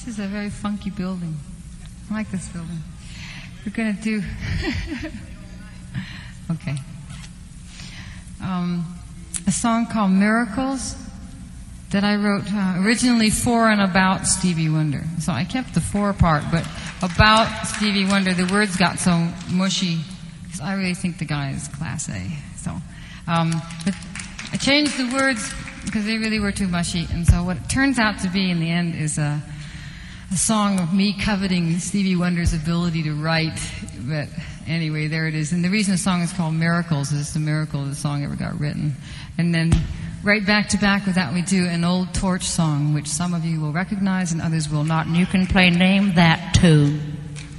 This is a very funky building. I like this building. We're going to do... Okay. A song called Miracles that I wrote originally for and about Stevie Wonder. So I kept the for part, but about Stevie Wonder, the words got so mushy because I really think the guy is class A. So, but I changed the words because they really were too mushy. And so what it turns out to be in the end is a song of me coveting Stevie Wonder's ability to write. But anyway, there it is. And the reason the song is called Miracles is it's a miracle the song ever got written. And then right back to back with that we do an old Torch song, which some of you will recognize and others will not. And you can play Name That Tune.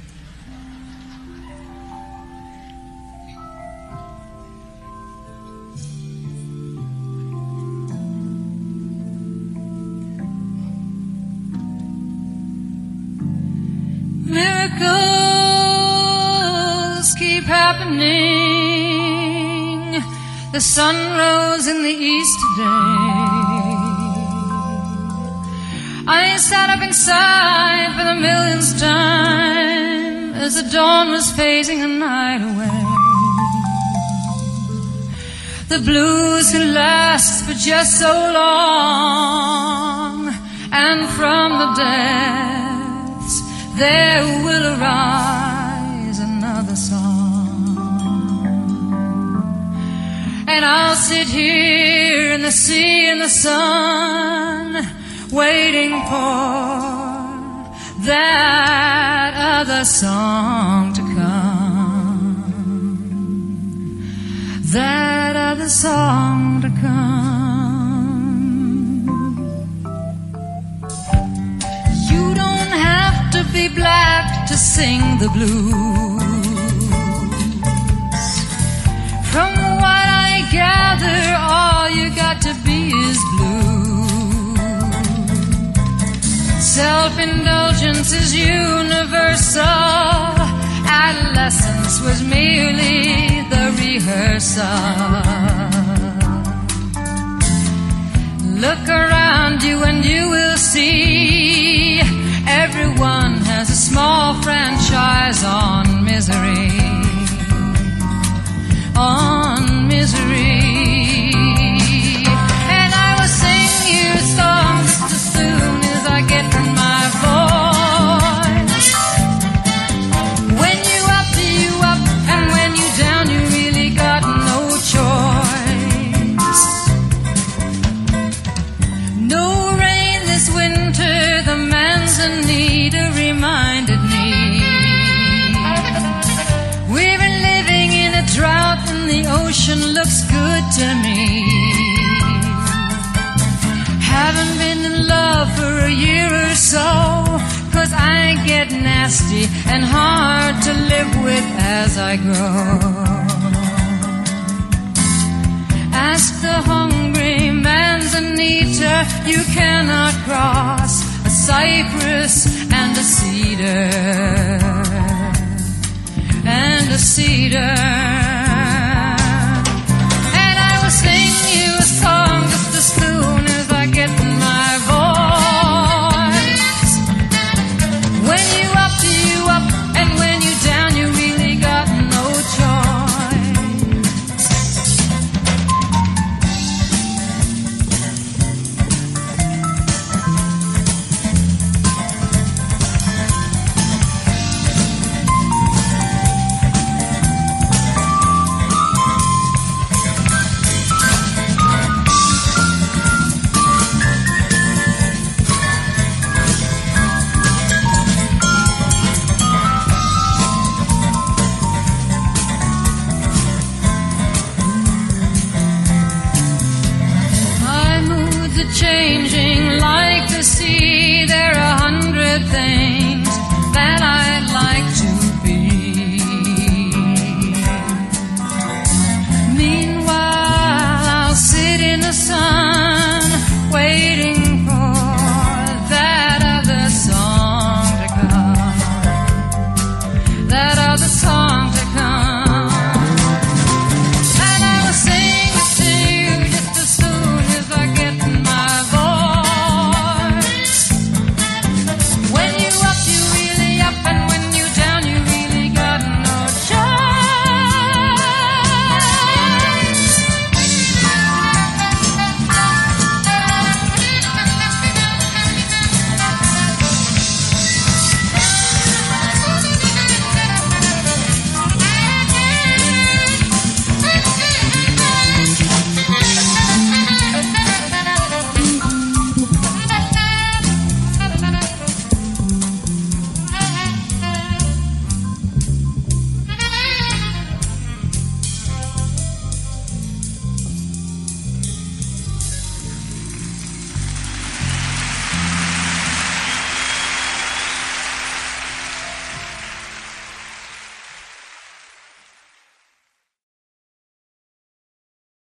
Miracles keep happening. The sun rose in the east today. I sat up inside for the millionth time as the dawn was phasing the night away. The blues can last for just so long, and from the depths there will arise another song. And I'll sit here in the sea and the sun, waiting for that other song to come. That other song to come. You don't have to be black to sing the blues. From what I gather, all you got to be is blue. Self-indulgence is universal. Adolescence was merely the rehearsal. Look around you and you will see everyone has a small franchise on misery. On misery. And I will sing you songs just as soon as I get from my voice. When you up, and when you down, you really got no choice. No rain this winter, the Manzanita reminded me. We've been living in a drought and the ocean looks good to me. Haven't been in love for a year or so, 'cause I get nasty and hard to live with as I grow. Ask the hungry Manzanita, you cannot cross a cypress and a cedar. And a cedar.